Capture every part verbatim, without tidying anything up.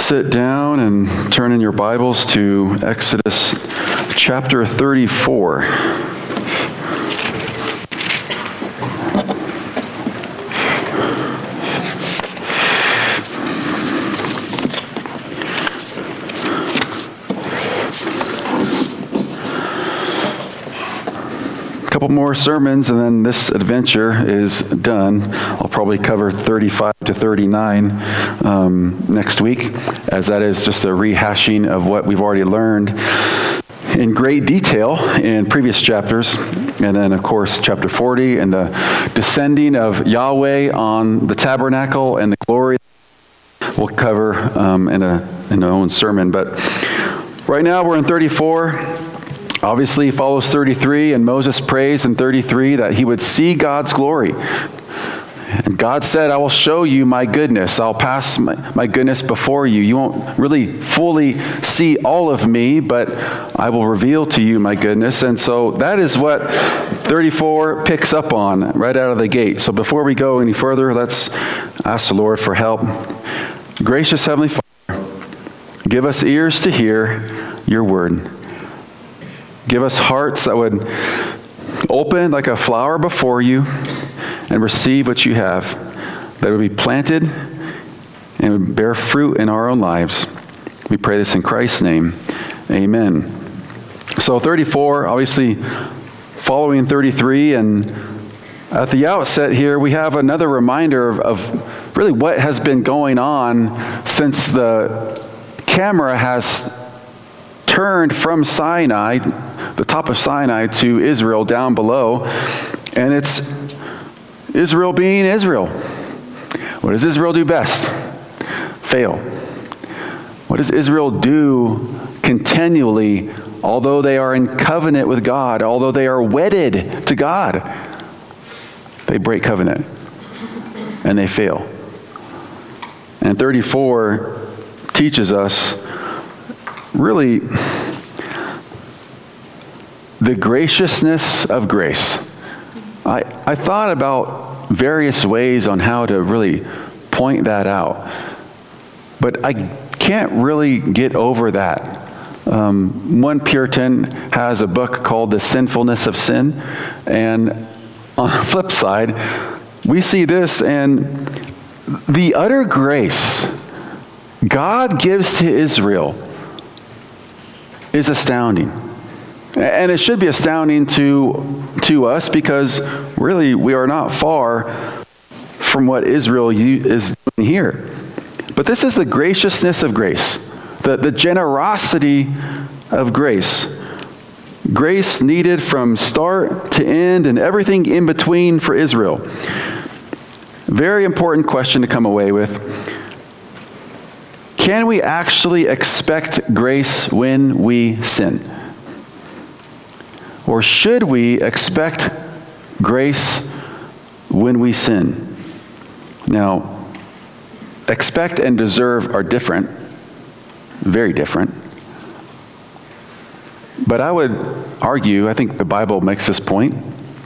sit down and turn in your Bibles to Exodus chapter thirty-four. Couple more sermons and then this adventure is done. I'll probably cover thirty-five to thirty-nine um, next week, as that is just a rehashing of what we've already learned in great detail in previous chapters. And then, of course, chapter forty and the descending of Yahweh on the tabernacle and the glory we'll cover um, in a in our own sermon. But right now we're in thirty-four. Obviously, follows thirty-three, and Moses prays in thirty-three that he would see God's glory. And God said, I will show you my goodness. I'll pass my, my goodness before you. You won't really fully see all of me, but I will reveal to you my goodness. And so that is what thirty-four picks up on right out of the gate. So before we go any further, let's ask the Lord for help. Gracious Heavenly Father, give us ears to hear your word. Give us hearts that would open like a flower before you and receive what you have, that would be planted and would bear fruit in our own lives. We pray this in Christ's name. Amen. So thirty-four, obviously following thirty-three, and at the outset here, we have another reminder of, of really what has been going on since the camera has turned from Sinai, the top of Sinai, to Israel down below, and it's Israel being Israel. What does Israel do best? Fail. What does Israel do continually, although they are in covenant with God, although they are wedded to God? They break covenant, and they fail. And thirty-four teaches us really the graciousness of grace. I, I thought about various ways on how to really point that out, but I can't really get over that. Um, one Puritan has a book called The Sinfulness of Sin, and on the flip side, we see this, and the utter grace God gives to Israel is astounding. And it should be astounding to, to us, because really we are not far from what Israel is doing here. But this is the graciousness of grace, the, the generosity of grace. Grace needed from start to end and everything in between for Israel. Very important question to come away with. Can we actually expect grace when we sin? Or should we expect grace when we sin? Now, expect and deserve are different, very different. But I would argue, I think the Bible makes this point,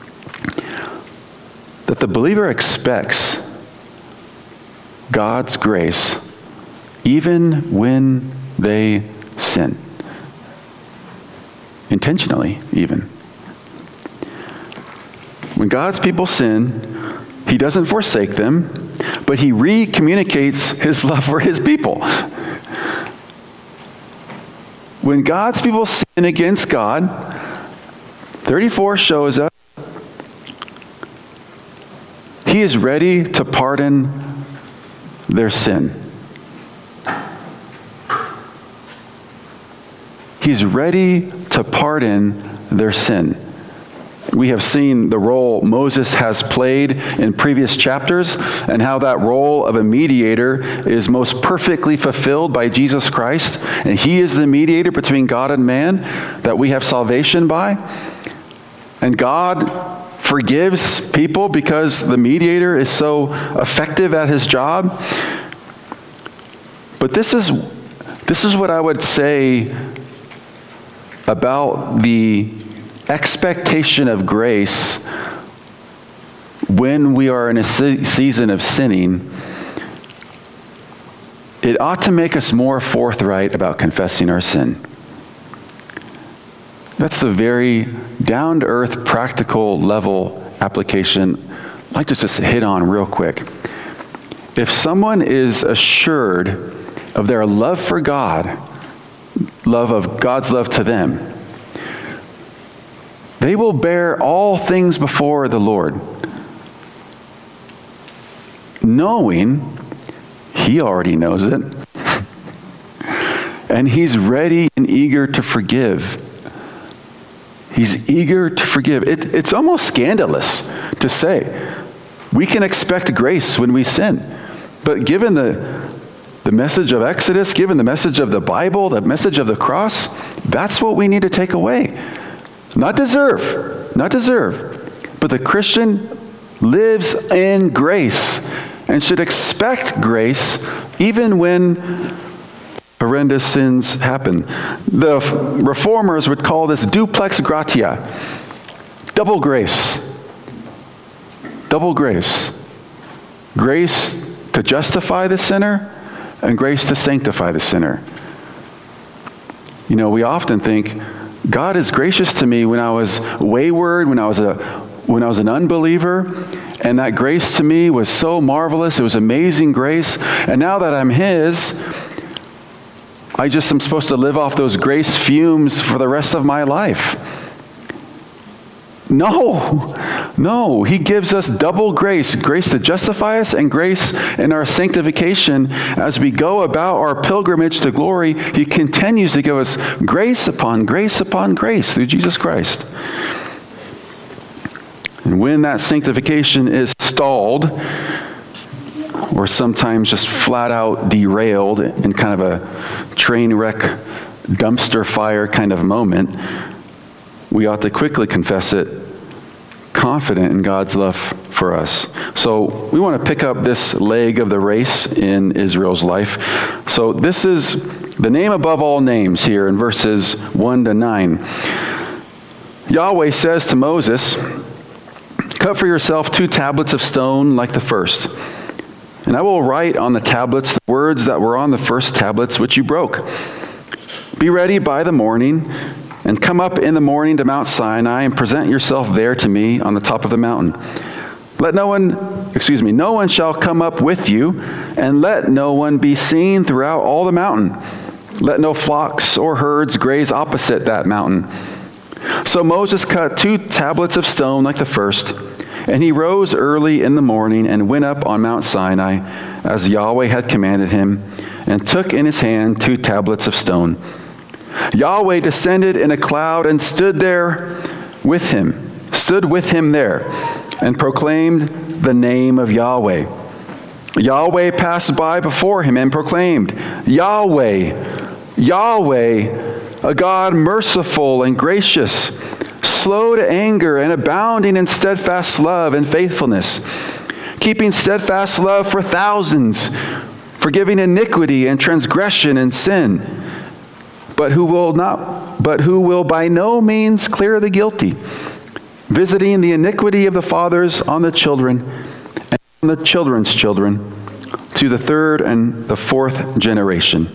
that the believer expects God's grace even when they sin. Intentionally, even. When God's people sin, he doesn't forsake them, but he re-communicates his love for his people. When God's people sin against God, thirty-four shows us he is ready to pardon their sin. He's ready to pardon their sin. We have seen the role Moses has played in previous chapters, and how that role of a mediator is most perfectly fulfilled by Jesus Christ. And he is the mediator between God and man that we have salvation by. And God forgives people because the mediator is so effective at his job. But this is, this is what I would say about the expectation of grace when we are in a se- season of sinning. it ought to make us more forthright about confessing our sin. That's the very down-to-earth, practical level application I'd like to just hit on real quick. If someone is assured of their love for God, love of God's love to them, they will bear all things before the Lord, knowing He already knows it, and He's ready and eager to forgive. He's eager to forgive. It, it's almost scandalous to say we can expect grace when we sin. But given the, the message of Exodus, given the message of the Bible, the message of the cross, that's what we need to take away. Not deserve, not deserve. But the Christian lives in grace and should expect grace even when horrendous sins happen. The reformers would call this duplex gratia, double grace. Double grace. Grace to justify the sinner and grace to sanctify the sinner. You know, we often think God is gracious to me when I was wayward, when I was a when I was an unbeliever, and that grace to me was so marvelous. It was amazing grace. And now that I'm His, I just am supposed to live off those grace fumes for the rest of my life. No, no. He gives us double grace, grace to justify us and grace in our sanctification. As we go about our pilgrimage to glory, He continues to give us grace upon grace upon grace through Jesus Christ. And when that sanctification is stalled, or sometimes just flat out derailed in kind of a train wreck, dumpster fire kind of moment, we ought to quickly confess it, confident in God's love for us. So we want to pick up this leg of the race in Israel's life. So this is the name above all names here in verses one to nine. Yahweh says to Moses, "Cut for yourself two tablets of stone like the first. And I will write on the tablets the words that were on the first tablets which you broke. Be ready by the morning, and come up in the morning to Mount Sinai, and present yourself there to me on the top of the mountain. Let no one, excuse me, no one shall come up with you, and let no one be seen throughout all the mountain. Let no flocks or herds graze opposite that mountain." So Moses cut two tablets of stone like the first, and he rose early in the morning and went up on Mount Sinai, as Yahweh had commanded him, and took in his hand two tablets of stone. Yahweh descended in a cloud and stood there with him, stood with him there, and proclaimed the name of Yahweh. Yahweh passed by before him and proclaimed, "Yahweh, Yahweh, a God merciful and gracious, slow to anger and abounding in steadfast love and faithfulness, keeping steadfast love for thousands, forgiving iniquity and transgression and sin, but who will not, but who will by no means clear the guilty, visiting the iniquity of the fathers on the children and on the children's children, to the third and the fourth generation."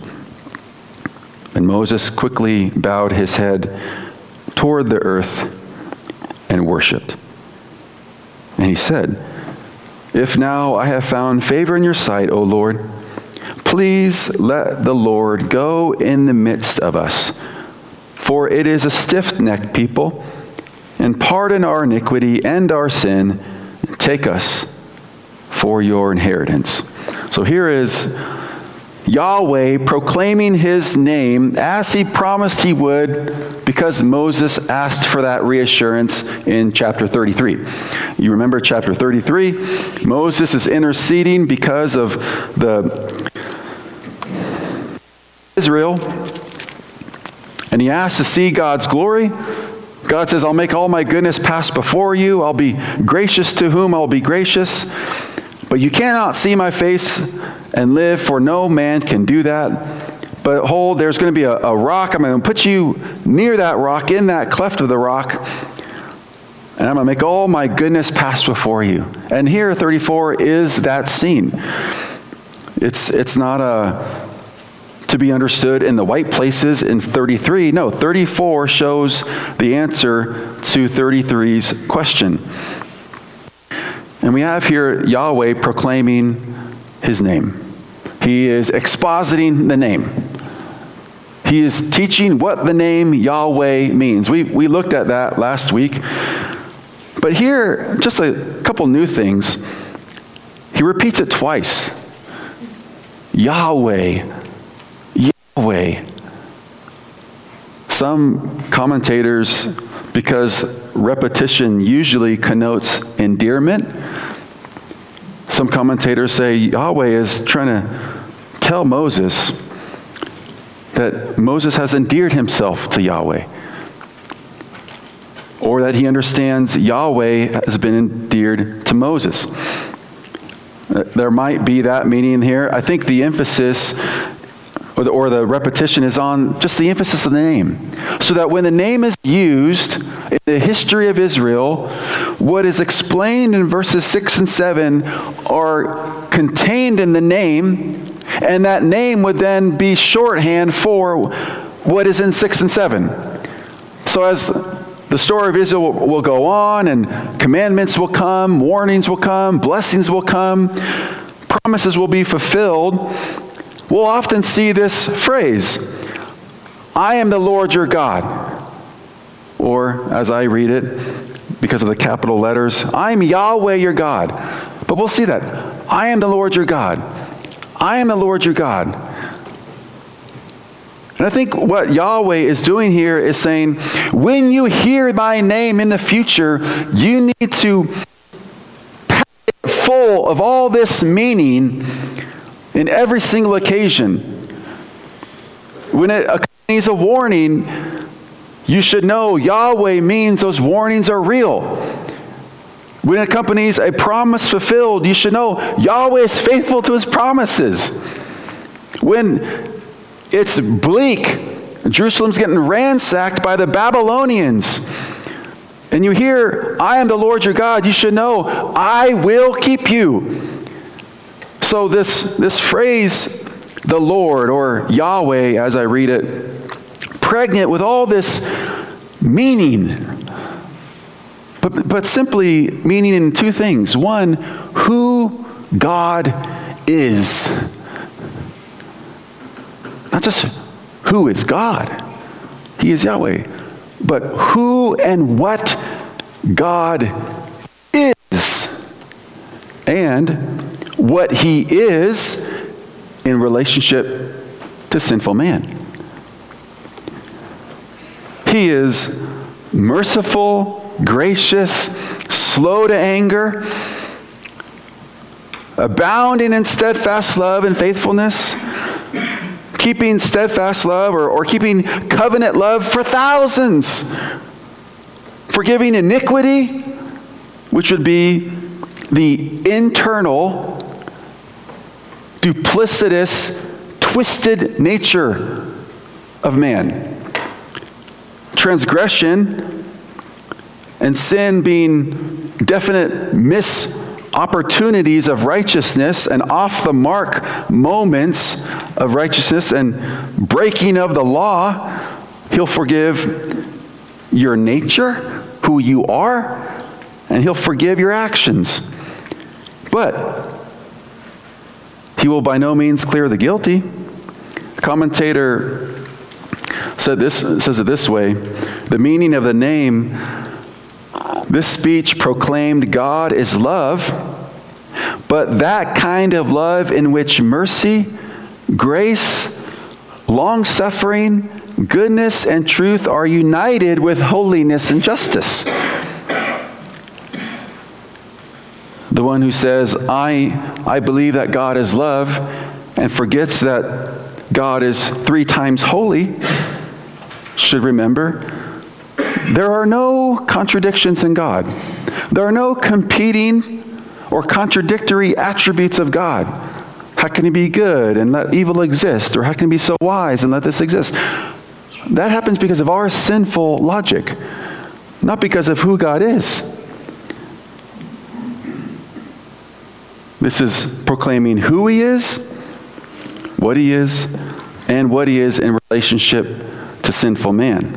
And Moses quickly bowed his head toward the earth and worshipped. And he said, "If now I have found favor in your sight, O Lord, please let the Lord go in the midst of us. For it is a stiff-necked people, and pardon our iniquity and our sin, and take us for your inheritance." So here is Yahweh proclaiming his name as he promised he would, because Moses asked for that reassurance in chapter thirty-three. You remember chapter thirty-three? Moses is interceding because of the Israel, and he asks to see God's glory. God says, "I'll make all my goodness pass before you. I'll be gracious to whom I'll be gracious. But you cannot see my face and live, for no man can do that. But behold, there's going to be a, a rock. I'm going to put you near that rock, in that cleft of the rock, and I'm going to make all my goodness pass before you." And here, thirty-four is that scene. It's, it's not a, to be understood in the white places in thirty-three. No, thirty-four shows the answer to thirty-three's question. And we have here Yahweh proclaiming his name. He is expositing the name. He is teaching what the name Yahweh means. We, we looked at that last week. But here, just a couple new things. He repeats it twice. Yahweh. Yahweh. Some commentators, because repetition usually connotes endearment, some commentators say Yahweh is trying to tell Moses that Moses has endeared himself to Yahweh, or that he understands Yahweh has been endeared to Moses. There might be that meaning here. I think the emphasis or the, or the repetition is on just the emphasis of the name, so that when the name is used in the history of Israel, what is explained in verses six and seven are contained in the name, and that name would then be shorthand for what is in six and seven. So as the story of Israel will, will go on, and commandments will come, warnings will come, blessings will come, promises will be fulfilled, we'll often see this phrase, I am the Lord your God. Or, as I read it, because of the capital letters, I'm Yahweh your God. But we'll see that. I am the Lord your God. I am the Lord your God. And I think what Yahweh is doing here is saying, when you hear my name in the future, you need to pack it full of all this meaning in every single occasion. When it accompanies a warning, you should know Yahweh means those warnings are real. When it accompanies a promise fulfilled, you should know Yahweh is faithful to his promises. When it's bleak, Jerusalem's getting ransacked by the Babylonians, and you hear, I am the Lord your God, you should know, I will keep you. So this, this phrase, the Lord, or Yahweh, as I read it, pregnant with all this meaning, but, but simply meaning in two things. One, who God is. Not just who is God, he is Yahweh, but who and what God is, and what he is in relationship to sinful man. He is merciful, gracious, slow to anger, abounding in steadfast love and faithfulness, keeping steadfast love or, or keeping covenant love for thousands, forgiving iniquity, which would be the internal, duplicitous, twisted nature of man. Transgression and sin being definite miss opportunities of righteousness and off the mark moments of righteousness and breaking of the law, he'll forgive your nature, who you are, and he'll forgive your actions. But he will by no means clear the guilty. The commentator said this, says it this way, the meaning of the name, this speech proclaimed God is love, but that kind of love in which mercy, grace, long-suffering, goodness, and truth are united with holiness and justice. The one who says, I, I believe that God is love, and forgets that God is three times holy, should remember, there are no contradictions in God. There are no competing or contradictory attributes of God. How can he be good and let evil exist? Or how can he be so wise and let this exist? That happens because of our sinful logic, not because of who God is. This is proclaiming who he is what he is and what he is in relationship to sinful man.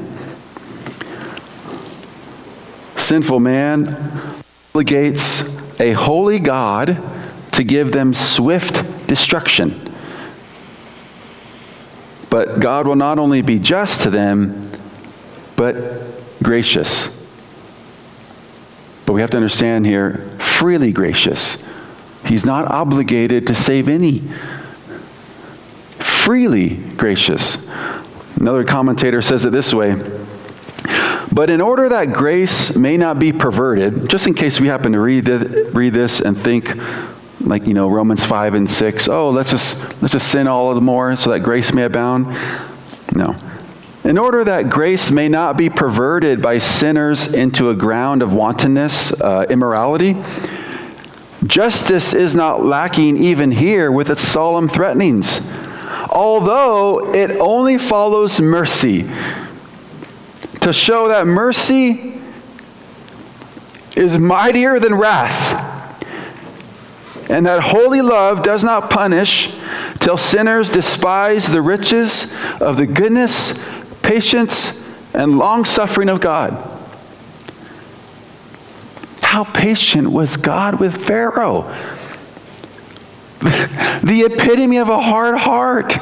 Sinful man obligates a holy God to give them swift destruction. But God will not only be just to them, but gracious. But we have to understand here, freely gracious. He's not obligated to save any. Freely gracious. Another commentator says it this way: but in order that grace may not be perverted, just in case we happen to read it, read this and think, like, you know, Romans five and six, oh, let's just let's just sin all the more so that grace may abound. No. In order that grace may not be perverted by sinners into a ground of wantonness, uh, immorality, justice is not lacking even here with its solemn threatenings, although it only follows mercy, to show that mercy is mightier than wrath, and that holy love does not punish till sinners despise the riches of the goodness, patience, and long-suffering of God. How patient was God with Pharaoh? The epitome of a hard heart.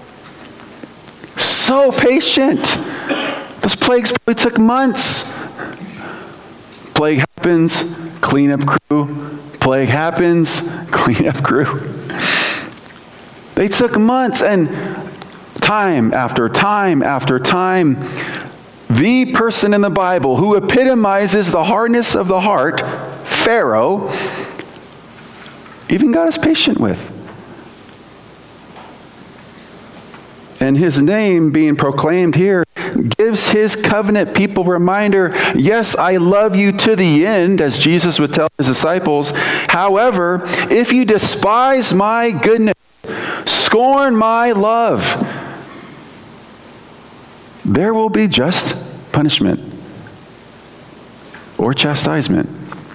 So patient. Those plagues probably took months. Plague happens, cleanup crew. Plague happens, cleanup crew. They took months, and time after time after time, the person in the Bible who epitomizes the hardness of the heart, Pharaoh, even God is patient with. And his name being proclaimed here gives his covenant people reminder, yes, I love you to the end, as Jesus would tell his disciples. However, if you despise my goodness, scorn my love, there will be just punishment or chastisement.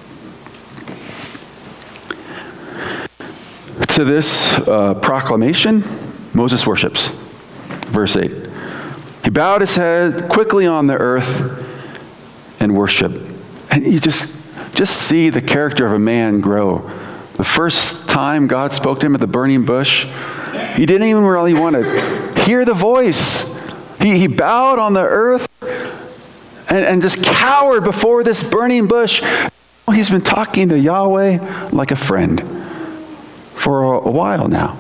To this uh, proclamation, Moses worships. Verse eight. He bowed his head quickly on the earth and worshiped. And you just, just see the character of a man grow. The first time God spoke to him at the burning bush, he didn't even really want to hear the voice. He, he bowed on the earth and, and just cowered before this burning bush. He's been talking to Yahweh like a friend for a, a while now.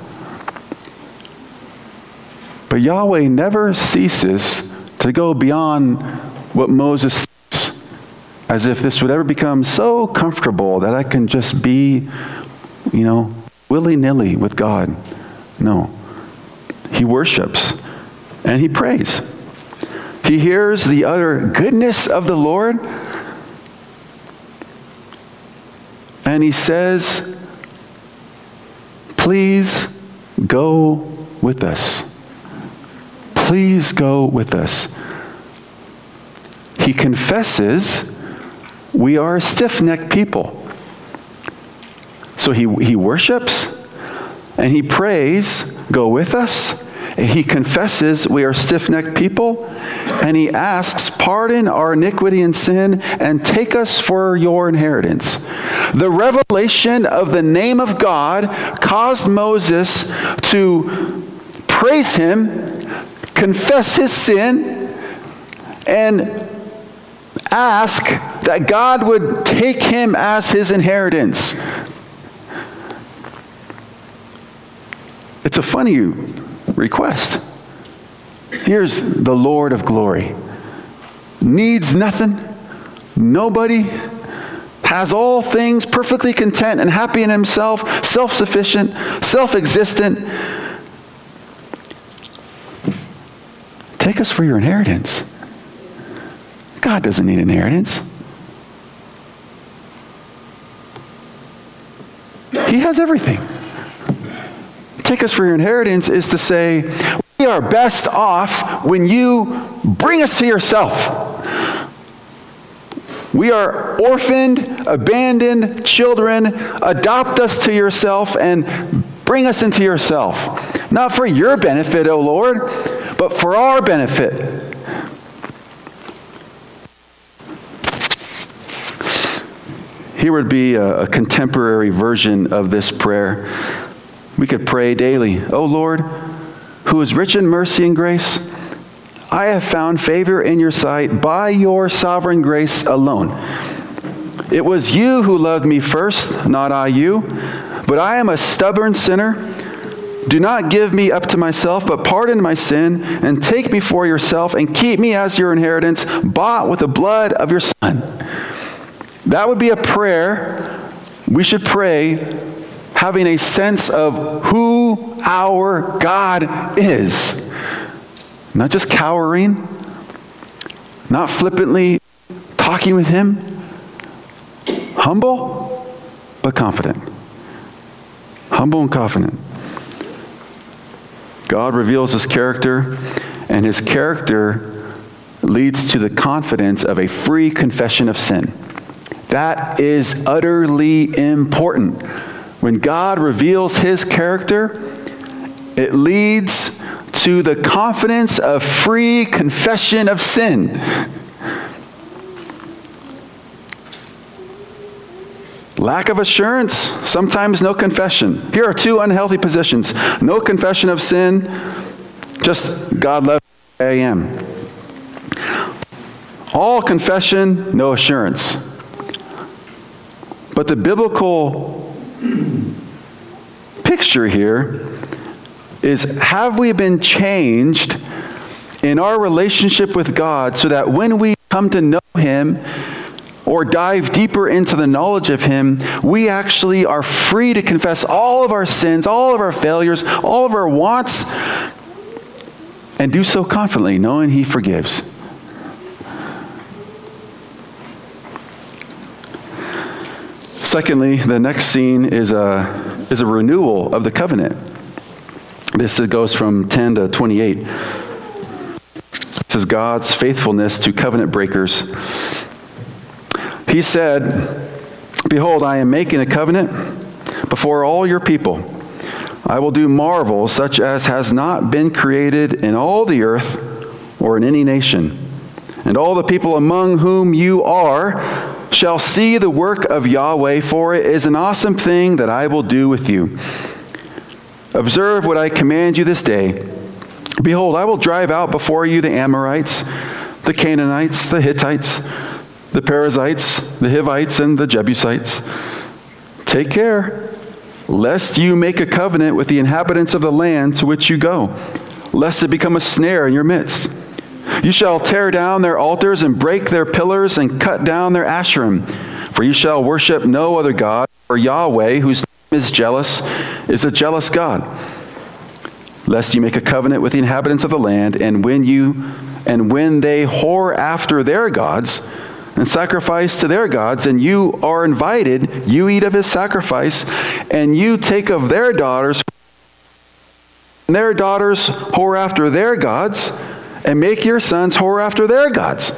But Yahweh never ceases to go beyond what Moses thinks, as if this would ever become so comfortable that I can just be, you know, willy-nilly with God. No. He worships and he prays. He hears the utter goodness of the Lord, and he says, please go with us. Please go with us. He confesses we are a stiff-necked people. So he, he worships and he prays, go with us. He confesses we are stiff-necked people, and he asks, pardon our iniquity and sin and take us for your inheritance. The revelation of the name of God caused Moses to praise him, confess his sin, and ask that God would take him as his inheritance. It's a funny request. Here's the Lord of glory. Needs nothing, nobody, has all things, perfectly content and happy in himself, self-sufficient, self-existent. Take us for your inheritance. God doesn't need inheritance. He has everything. Take us for your inheritance is to say, we are best off when you bring us to yourself. We are orphaned, abandoned children. Adopt us to yourself and bring us into yourself. Not for your benefit, O Lord, but for our benefit. Here would be a, a contemporary version of this prayer. We could pray daily, O Lord, who is rich in mercy and grace, I have found favor in your sight by your sovereign grace alone. It was you who loved me first, not I you. But I am a stubborn sinner. Do not give me up to myself, but pardon my sin, and take me for yourself, and keep me as your inheritance, bought with the blood of your Son. That would be a prayer we should pray, having a sense of who our God is. Not just cowering, not flippantly talking with him. Humble, but confident. Humble and confident. God reveals his character, and his character leads to the confidence of a free confession of sin. That is utterly important. When God reveals his character, it leads to the confidence of free confession of sin. Lack of assurance, sometimes no confession. Here are two unhealthy positions. No confession of sin, just God loves me, I am. All confession, no assurance. But the biblical picture here is, have we been changed in our relationship with God so that when we come to know him or dive deeper into the knowledge of him, we actually are free to confess all of our sins, all of our failures, all of our wants, and do so confidently, knowing he forgives. Secondly, the next scene is a, is a renewal of the covenant. This goes from ten to twenty-eight. This is God's faithfulness to covenant breakers. He said, behold, I am making a covenant before all your people. I will do marvels such as has not been created in all the earth or in any nation. And all the people among whom you are shall see the work of Yahweh, for it is an awesome thing that I will do with you. Observe what I command you this day. Behold, I will drive out before you the Amorites, the Canaanites, the Hittites, the Perizzites, the Hivites, and the Jebusites. Take care, lest you make a covenant with the inhabitants of the land to which you go, lest it become a snare in your midst. You shall tear down their altars and break their pillars and cut down their Asherim. For you shall worship no other God, for Yahweh, whose name is jealous, is a jealous God. Lest you make a covenant with the inhabitants of the land, and when you and when they whore after their gods and sacrifice to their gods, and you are invited, you eat of his sacrifice, and you take of their daughters, and their daughters whore after their gods, and make your sons whore after their gods.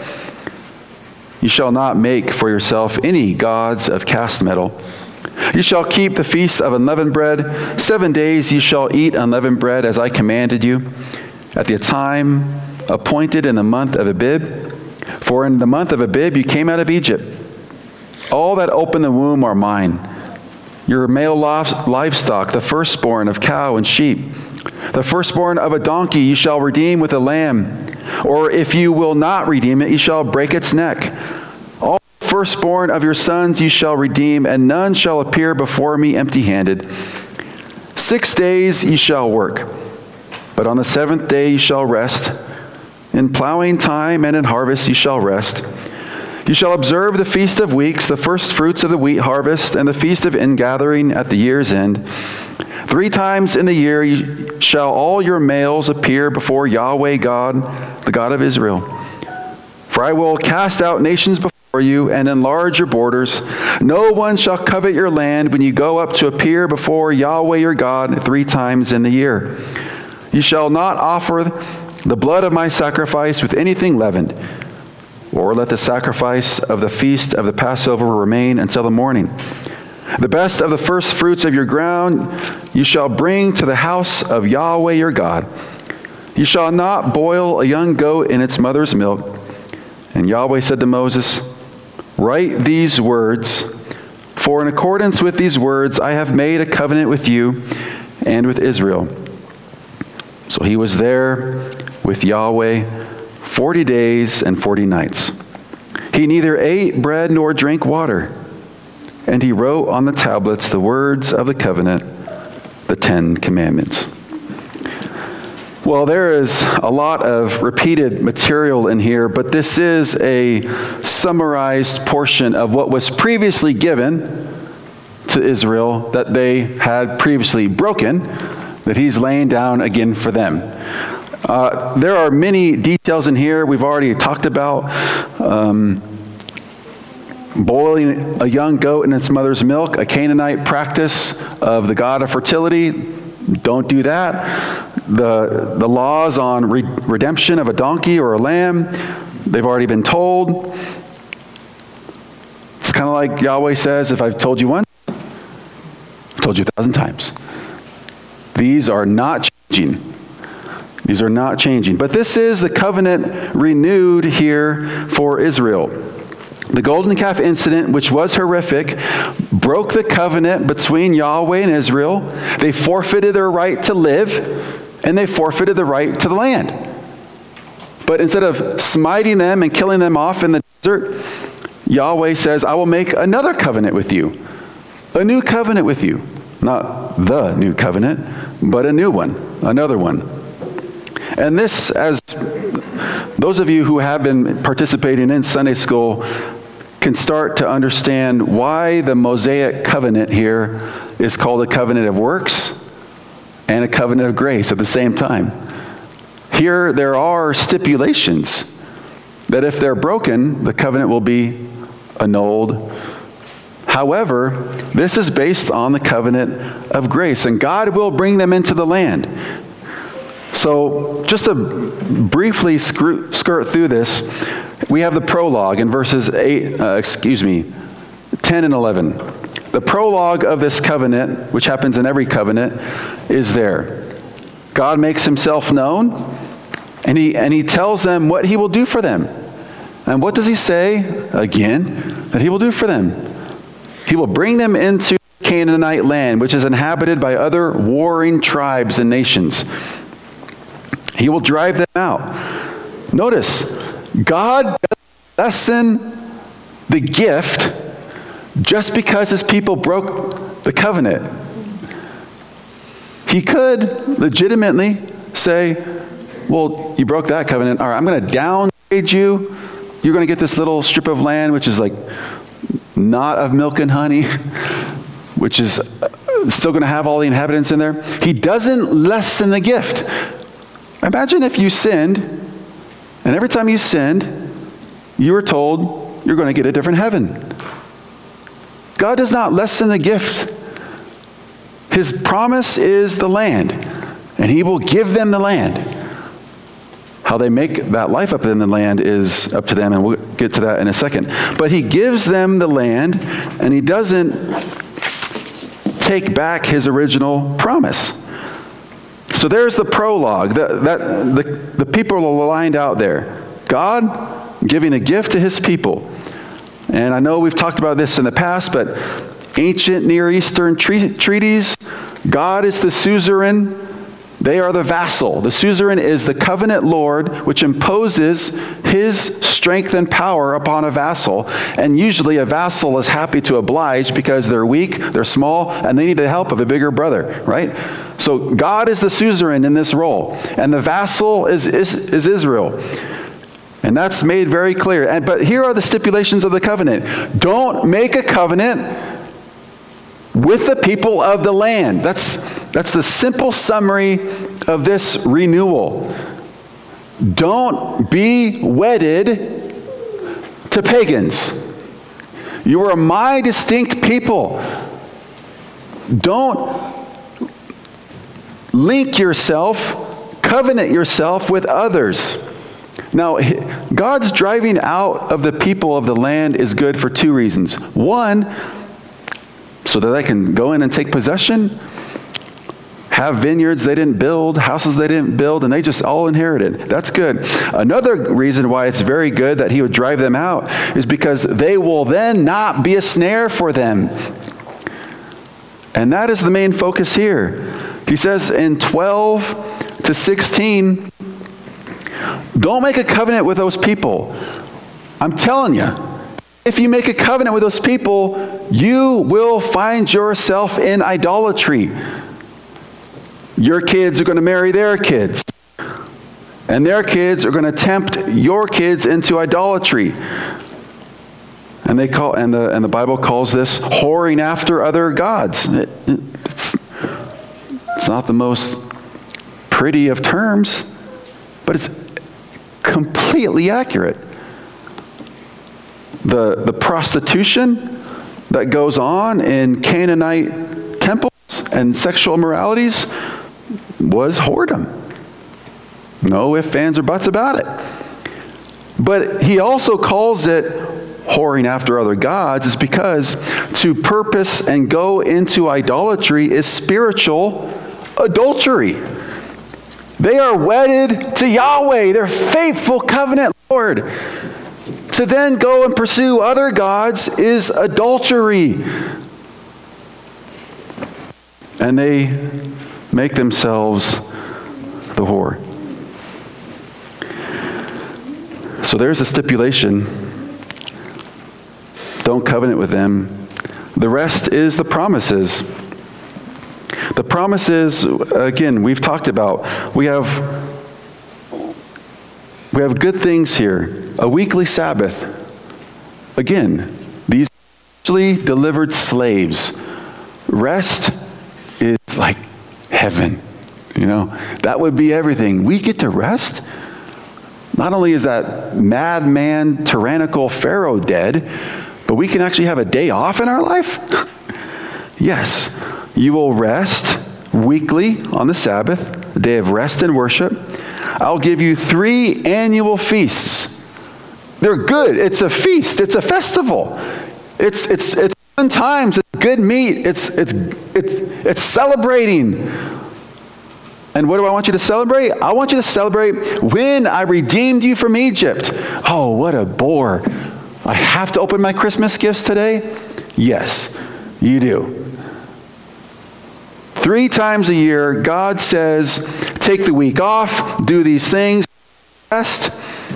You shall not make for yourself any gods of cast metal. You shall keep the feast of unleavened bread. Seven days you shall eat unleavened bread as I commanded you, at the time appointed in the month of Abib. For in the month of Abib you came out of Egypt. All that open the womb are mine. Your male livestock, the firstborn of cow and sheep. The firstborn of a donkey you shall redeem with a lamb. Or if you will not redeem it, you shall break its neck. All firstborn of your sons you shall redeem, and none shall appear before me empty-handed. Six days you shall work, but on the seventh day you shall rest. In plowing time and in harvest you shall rest. You shall observe the feast of weeks, the first fruits of the wheat harvest, and the feast of ingathering at the year's end. Three times in the year you shall all your males appear before Yahweh God, the God of Israel. For I will cast out nations before you and enlarge your borders. No one shall covet your land when you go up to appear before Yahweh your God three times in the year. You shall not offer the blood of my sacrifice with anything leavened, or let the sacrifice of the feast of the Passover remain until the morning. The best of the first fruits of your ground you shall bring to the house of Yahweh your God. You shall not boil a young goat in its mother's milk. And Yahweh said to Moses, write these words, for in accordance with these words I have made a covenant with you and with Israel. So he was there with Yahweh forty days and forty nights. He neither ate bread nor drank water. And he wrote on the tablets the words of the covenant, the Ten Commandments. Well, there is a lot of repeated material in here, but this is a summarized portion of what was previously given to Israel that they had previously broken, that he's laying down again for them. Uh, there are many details in here we've already talked about. Um, boiling a young goat in its mother's milk, a Canaanite practice of the god of fertility. Don't do that. The, the laws on re- redemption of a donkey or a lamb, they've already been told. It's kind of like Yahweh says, if I've told you once, I've told you a thousand times. These are not changing. These are not changing. But this is the covenant renewed here for Israel. The golden calf incident, which was horrific, broke the covenant between Yahweh and Israel. They forfeited their right to live, and they forfeited the right to the land. But instead of smiting them and killing them off in the desert, Yahweh says, I will make another covenant with you. A new covenant with you. Not the new covenant, but a new one. Another one. And this, as those of you who have been participating in Sunday school can start to understand why the Mosaic covenant here is called a covenant of works and a covenant of grace at the same time. Here there are stipulations that if they're broken, the covenant will be annulled. However, this is based on the covenant of grace, and God will bring them into the land. So just to briefly skirt through this, we have the prologue in verses eight, uh, excuse me, ten and eleven. The prologue of this covenant, which happens in every covenant, is there. God makes himself known, and he and he tells them what he will do for them. And what does he say again that he will do for them? He will bring them into Canaanite land, which is inhabited by other warring tribes and nations. He will drive them out. Notice, God doesn't lessen the gift just because his people broke the covenant. He could legitimately say, well, you broke that covenant. All right, I'm going to downgrade you. You're going to get this little strip of land, which is like not of milk and honey, which is still going to have all the inhabitants in there. He doesn't lessen the gift. Imagine if you sinned, and every time you sinned, you were told you're going to get a different heaven. God does not lessen the gift. His promise is the land, and he will give them the land. How they make that life up in the land is up to them, and we'll get to that in a second. But he gives them the land, and he doesn't take back his original promise. So there's the prologue. That, that, the, the people are lined out there. God giving a gift to his people. And I know we've talked about this in the past, but ancient Near Eastern tre- treaties, God is the suzerain. They are the vassal. The suzerain is the covenant lord, which imposes his strength and power upon a vassal. And usually a vassal is happy to oblige because they're weak, they're small, and they need the help of a bigger brother, right? So God is the suzerain in this role. And the vassal is, is, is Israel. And that's made very clear. And but here are the stipulations of the covenant. Don't make a covenant with the people of the land. That's That's the simple summary of this renewal. Don't be wedded to pagans. You are my distinct people. Don't link yourself, covenant yourself with others. Now, God's driving out of the people of the land is good for two reasons. One, so that they can go in and take possession, have vineyards they didn't build, houses they didn't build, and they just all inherited. That's good. Another reason why it's very good that he would drive them out is because they will then not be a snare for them. And that is the main focus here. He says in twelve to sixteen, don't make a covenant with those people. I'm telling you, if you make a covenant with those people, you will find yourself in idolatry. Your kids are going to marry their kids. And their kids are going to tempt your kids into idolatry. And they call and the and the Bible calls this whoring after other gods. It, it, it's, it's not the most pretty of terms, but it's completely accurate. The the prostitution that goes on in Canaanite temples and sexual immoralities was whoredom. No ifs, ands, or buts about it. But he also calls it whoring after other gods is because to purpose and go into idolatry is spiritual adultery. They are wedded to Yahweh, their faithful covenant Lord. To then go and pursue other gods is adultery. And they make themselves the whore. So there's a stipulation. Don't covenant with them. The rest is the promises. The promises, again, we've talked about. We have, we have good things here. A weekly Sabbath. Again, these are actually delivered slaves. Rest is like heaven. You know, that would be everything. We get to rest. Not only is that madman, tyrannical Pharaoh dead, but we can actually have a day off in our life. Yes, you will rest weekly on the Sabbath, a day of rest and worship. I'll give you three annual feasts. They're good. It's a feast. It's a festival. It's it's it's fun times. It's good meat. It's it's it's it's celebrating. And what do I want you to celebrate? I want you to celebrate when I redeemed you from Egypt. Oh, what a bore. I have to open my Christmas gifts today? Yes, you do. Three times a year, God says, take the week off, do these things, rest.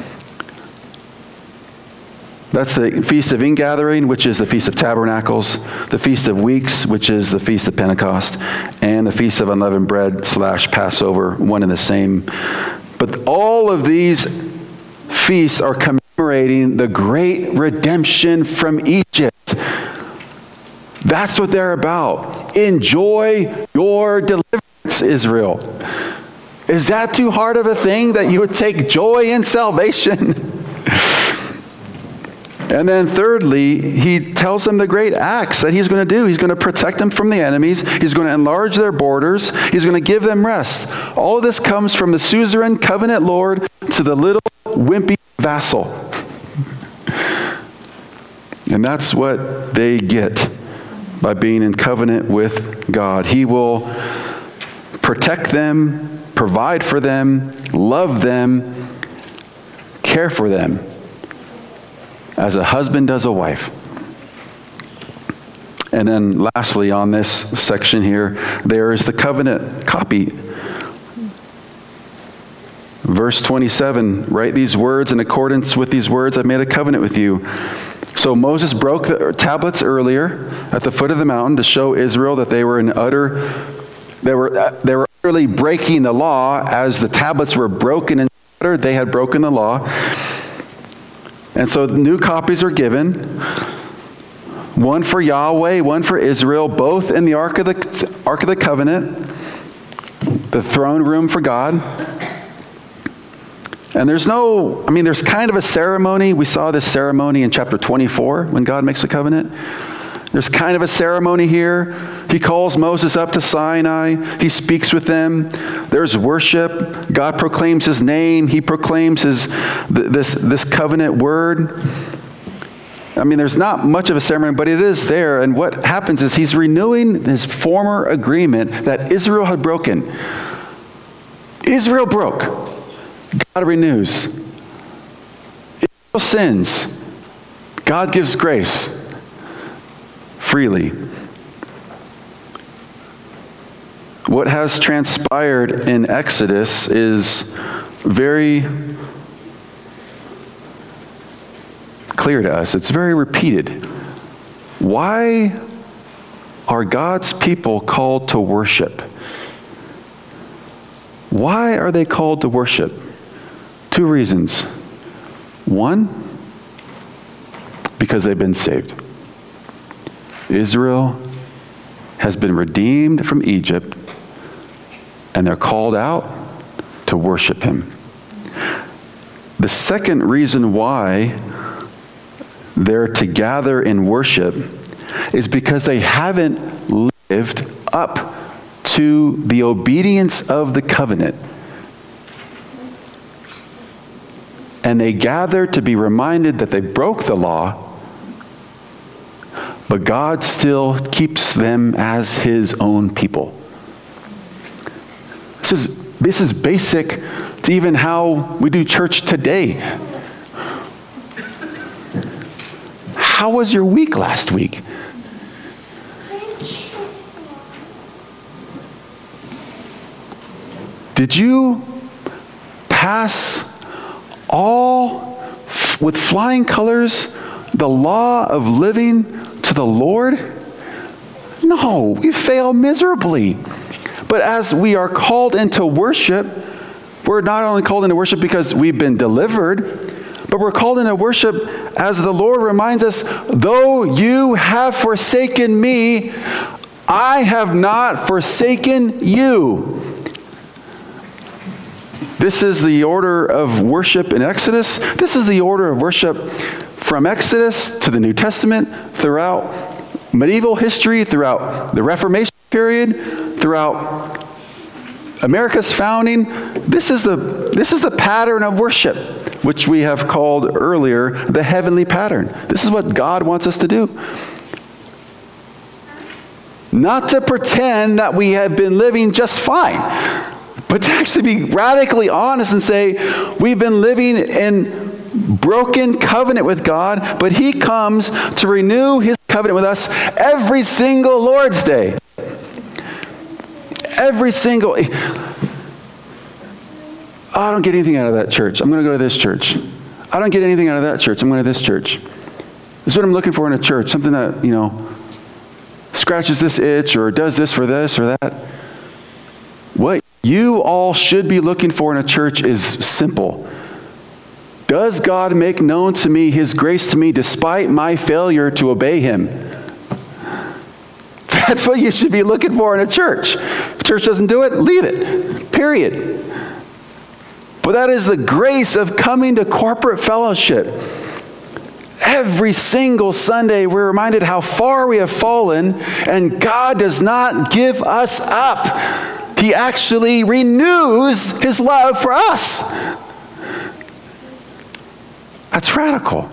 That's the Feast of Ingathering, which is the Feast of Tabernacles, the Feast of Weeks, which is the Feast of Pentecost, and the Feast of Unleavened Bread slash Passover, one and the same. But all of these feasts are commemorating the great redemption from Egypt. That's what they're about. Enjoy your deliverance, Israel. Is that too hard of a thing that you would take joy in salvation? And then thirdly, he tells them the great acts that he's going to do. He's going to protect them from the enemies. He's going to enlarge their borders. He's going to give them rest. All of this comes from the suzerain covenant Lord to the little wimpy vassal. And that's what they get by being in covenant with God. He will protect them, provide for them, love them, care for them, as a husband does a wife. And then lastly on this section here, there is the covenant copy. Verse twenty-seven, write these words in accordance with these words, I've made a covenant with you. So Moses broke the tablets earlier at the foot of the mountain to show Israel that they were in utter, they were, they were utterly breaking the law. As the tablets were broken and shattered, they had broken the law. And so new copies are given, one for Yahweh, one for Israel, both in the Ark of the Ark of the Covenant, the throne room for God. And there's no, I mean, there's kind of a ceremony. We saw this ceremony in chapter twenty-four when God makes a covenant. There's kind of a ceremony here. He calls Moses up to Sinai. He speaks with them. There's worship. God proclaims his name. He proclaims his this, this covenant word. I mean, there's not much of a ceremony, but it is there. And what happens is he's renewing his former agreement that Israel had broken. Israel broke. God renews. Israel sins. God gives grace freely. What has transpired in Exodus is very clear to us. It's very repeated. Why are God's people called to worship? Why are they called to worship? Two reasons. One, because they've been saved. Israel has been redeemed from Egypt, and they're called out to worship him. The second reason why they're to gather in worship is because they haven't lived up to the obedience of the covenant. And they gather to be reminded that they broke the law, but God still keeps them as his own people. This is, this is basic to even how we do church today. How was your week last week? Did you pass all with flying colors the law of living to the Lord? No, we fail miserably. But as we are called into worship, we're not only called into worship because we've been delivered, but we're called into worship as the Lord reminds us, though you have forsaken me, I have not forsaken you. This is the order of worship in Exodus. This is the order of worship from Exodus to the New Testament, throughout medieval history, throughout the Reformation period, throughout America's founding. This is the, this is the pattern of worship, which we have called earlier the heavenly pattern. This is what God wants us to do. Not to pretend that we have been living just fine, but to actually be radically honest and say, we've been living in broken covenant with God, but he comes to renew his covenant with us every single Lord's Day. Every single... Oh, I don't get anything out of that church. I'm going to go to this church. I don't get anything out of that church. I'm going to this church. This is what I'm looking for in a church. Something that, you know, scratches this itch or does this for this or that. What you all should be looking for in a church is simple. Does God make known to me his grace to me despite my failure to obey him? That's what you should be looking for in a church. If the church doesn't do it, leave it. Period. But that is the grace of coming to corporate fellowship. Every single Sunday, we're reminded how far we have fallen, and God does not give us up. He actually renews his love for us. That's radical.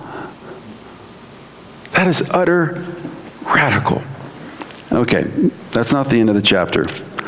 That is utter radical. Okay, that's not the end of the chapter.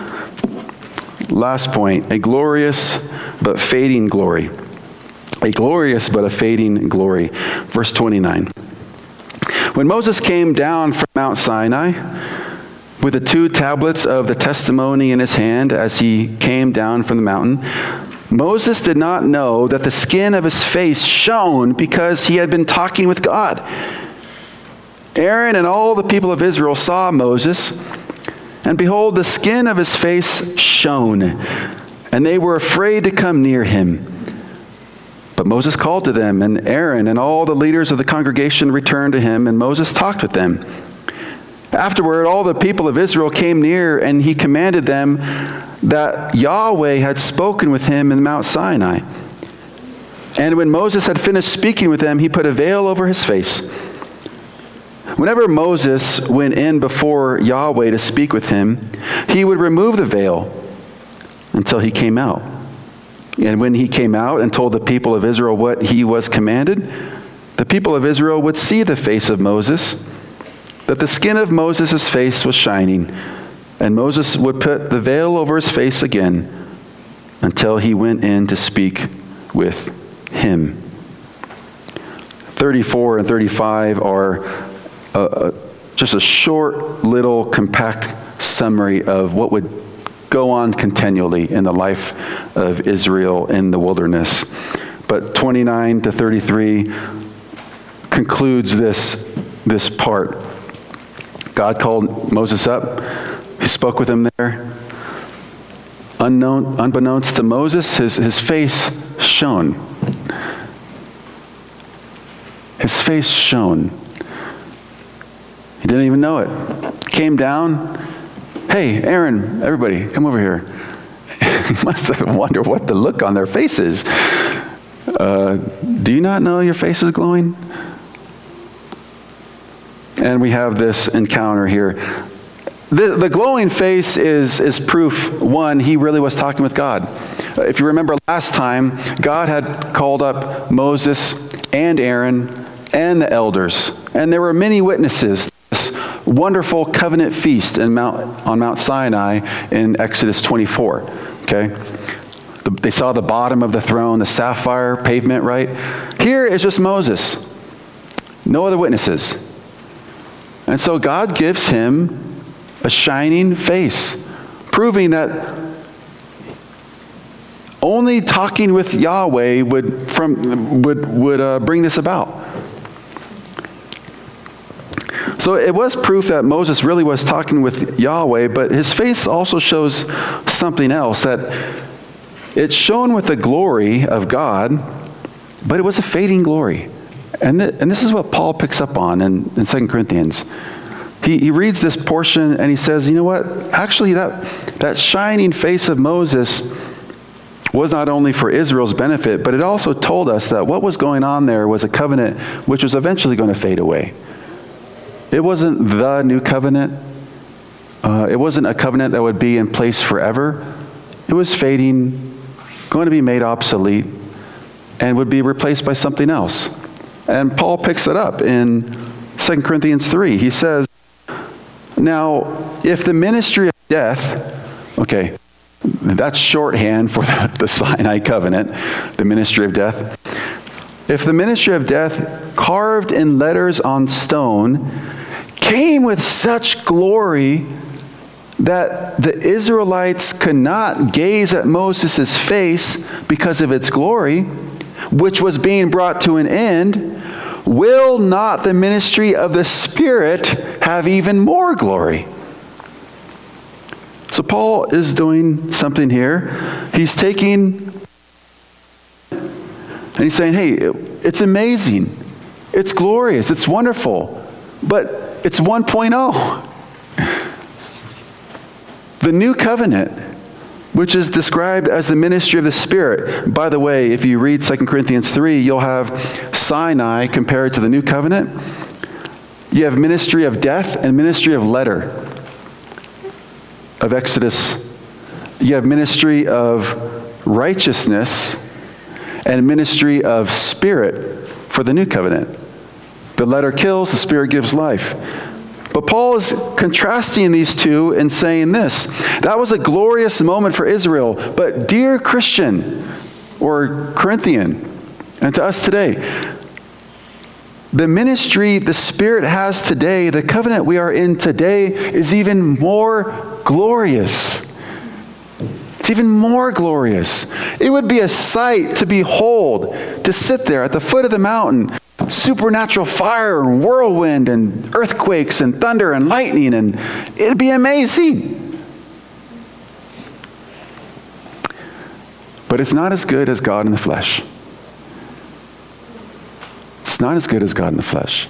Last point, a glorious but fading glory. A glorious but a fading glory. Verse twenty-nine. When Moses came down from Mount Sinai with the two tablets of the testimony in his hand as he came down from the mountain, Moses did not know that the skin of his face shone because he had been talking with God. Aaron and all the people of Israel saw Moses, and behold, the skin of his face shone, and they were afraid to come near him. But Moses called to them, and Aaron and all the leaders of the congregation returned to him, and Moses talked with them. Afterward, all the people of Israel came near, and he commanded them that Yahweh had spoken with him in Mount Sinai. And when Moses had finished speaking with them, he put a veil over his face. Whenever Moses went in before Yahweh to speak with him, he would remove the veil until he came out. And when he came out and told the people of Israel what he was commanded, the the people of Israel would see the face of Moses, that the skin of Moses' face was shining, and Moses would put the veil over his face again until he went in to speak with him. thirty-four and thirty-five are uh, just a short, little, compact summary of what would go on continually in the life of Israel in the wilderness. But twenty-nine to thirty-three concludes this, this part. God called Moses up. He spoke with him there. Unknown, unbeknownst to Moses, his, his face shone. His face shone. He didn't even know it. Came down. Hey, Aaron, everybody, come over here. He must have wondered what the look on their faces. Uh, do you not know your face is glowing? And we have this encounter here. The, the glowing face is, is proof, one, he really was talking with God. If you remember last time, God had called up Moses and Aaron and the elders, and there were many witnesses. This wonderful covenant feast in Mount, on Mount Sinai in Exodus twenty-four. Okay, the, they saw the bottom of the throne, the sapphire pavement. Right here is just Moses, no other witnesses, and so God gives him a shining face, proving that only talking with Yahweh would from would would uh, bring this about. So it was proof that Moses really was talking with Yahweh, but his face also shows something else, that it shone with the glory of God, but it was a fading glory. And, th- and this is what Paul picks up on in, in Second Corinthians. He, he reads this portion and he says, you know what? Actually, that, that shining face of Moses was not only for Israel's benefit, but it also told us that what was going on there was a covenant which was eventually going to fade away. It wasn't the new covenant. Uh, it wasn't a covenant that would be in place forever. It was fading, going to be made obsolete, and would be replaced by something else. And Paul picks it up in Second Corinthians three. He says, now, if the ministry of death, okay, that's shorthand for the, the Sinai covenant, the ministry of death. If the ministry of death, carved in letters on stone, came with such glory that the Israelites could not gaze at Moses' face because of its glory, which was being brought to an end, will not the ministry of the Spirit have even more glory? So Paul is doing something here. He's taking, and he's saying, hey, it's amazing. It's glorious. It's wonderful. But it's one point oh. The new covenant, which is described as the ministry of the Spirit. By the way, if you read Second Corinthians three, you'll have Sinai compared to the new covenant. You have ministry of death and ministry of letter of Exodus. You have ministry of righteousness and ministry of spirit for the new covenant. The letter kills, the Spirit gives life. But Paul is contrasting these two and saying this. That was a glorious moment for Israel. But dear Christian or Corinthian, and to us today, the ministry the Spirit has today, the covenant we are in today, is even more glorious. It's even more glorious. It would be a sight to behold, to sit there at the foot of the mountain, supernatural fire and whirlwind and earthquakes and thunder and lightning, and it'd be amazing. But it's not as good as God in the flesh. It's not as good as God in the flesh.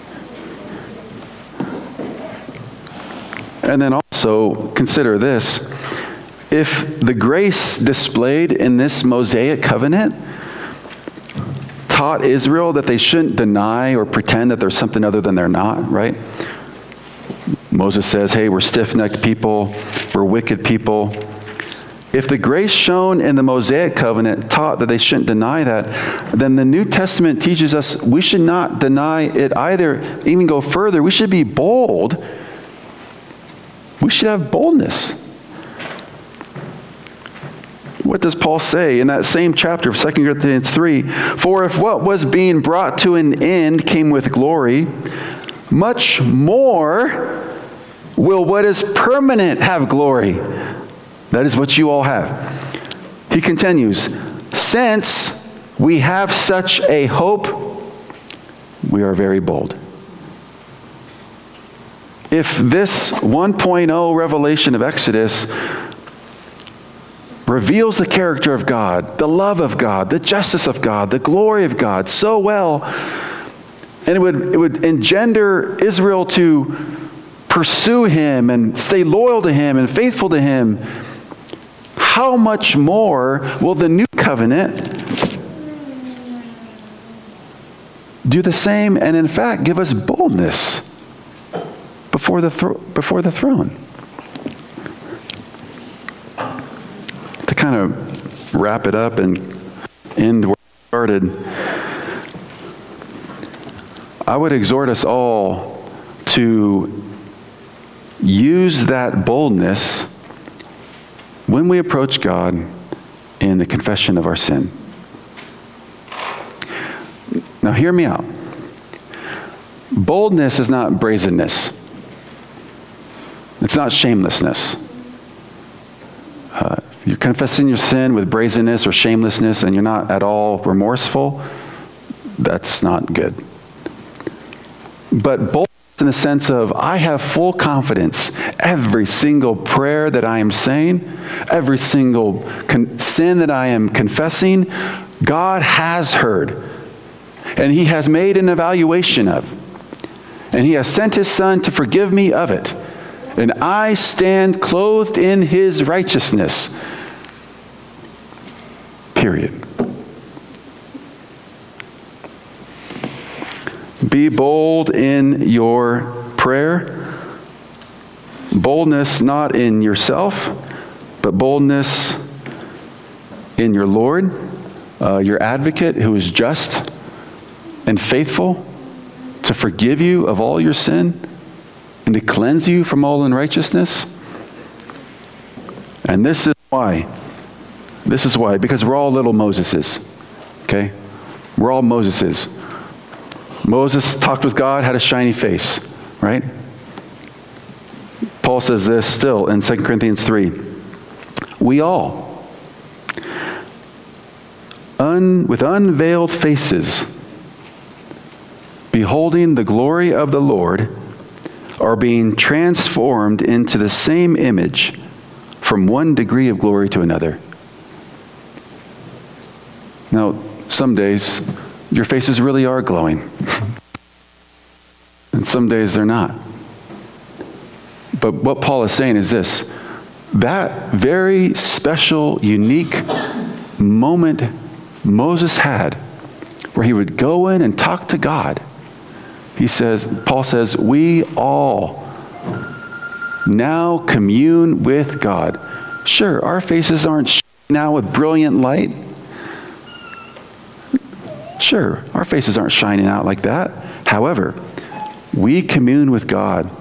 And then also consider this. If the grace displayed in this Mosaic covenant taught Israel that they shouldn't deny or pretend that there's something other than they're not, right? Moses says, hey, we're stiff-necked people, we're wicked people. If the grace shown in the Mosaic covenant taught that they shouldn't deny that, then the New Testament teaches us we should not deny it either, even go further. We should be bold. We should have boldness. What does Paul say in that same chapter of Second Corinthians three? For if what was being brought to an end came with glory, much more will what is permanent have glory. That is what you all have. He continues, since we have such a hope, we are very bold. If this one point oh revelation of Exodus reveals the character of God, the love of God, the justice of God, the glory of God so well, and it would, it would engender Israel to pursue him and stay loyal to him and faithful to him, how much more will the new covenant do the same and in fact give us boldness before the thro- before the throne? To kind of wrap it up and end where we started, I would exhort us all to use that boldness when we approach God in the confession of our sin. Now hear me out. Boldness is not brazenness. It's not shamelessness. Uh, you're confessing your sin with brazenness or shamelessness and you're not at all remorseful, that's not good. But boldness in the sense of, I have full confidence every single prayer that I am saying, every single con- sin that I am confessing, God has heard. And he has made an evaluation of. And he has sent his Son to forgive me of it. And I stand clothed in his righteousness. Period. Be bold in your prayer. Boldness not in yourself, but boldness in your Lord, uh, your advocate who is just and faithful to forgive you of all your sin and to cleanse you from all unrighteousness. And this is why. This is why. Because we're all little Moseses. Okay? We're all Moseses. Moses talked with God, had a shiny face, right? Paul says this still in Second Corinthians three. We all, un, with unveiled faces, beholding the glory of the Lord, are being transformed into the same image from one degree of glory to another. Now, some days, your faces really are glowing. And some days they're not. But what Paul is saying is this. That very special, unique moment Moses had where he would go in and talk to God. He says, Paul says, we all now commune with God. Sure, our faces aren't shining now with brilliant light. Sure, our faces aren't shining out like that. However, we commune with God.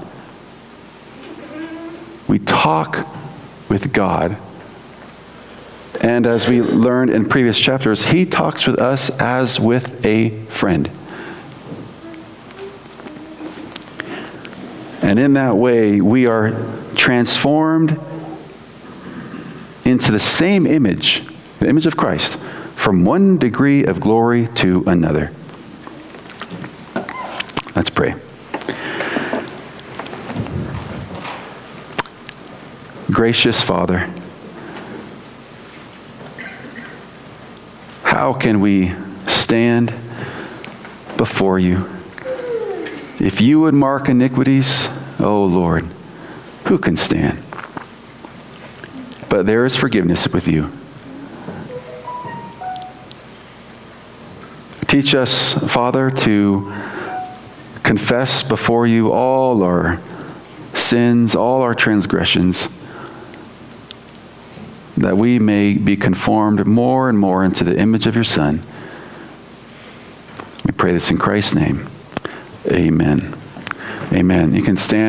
We talk with God. And as we learned in previous chapters, he talks with us as with a friend. And in that way, we are transformed into the same image, the image of Christ, from one degree of glory to another. Let's pray. Gracious Father, how can we stand before you? If you would mark iniquities, O Lord, who can stand? But there is forgiveness with you. Teach us, Father, to confess before you all our sins, all our transgressions, that we may be conformed more and more into the image of your Son. We pray this in Christ's name. Amen. Amen. You can stand.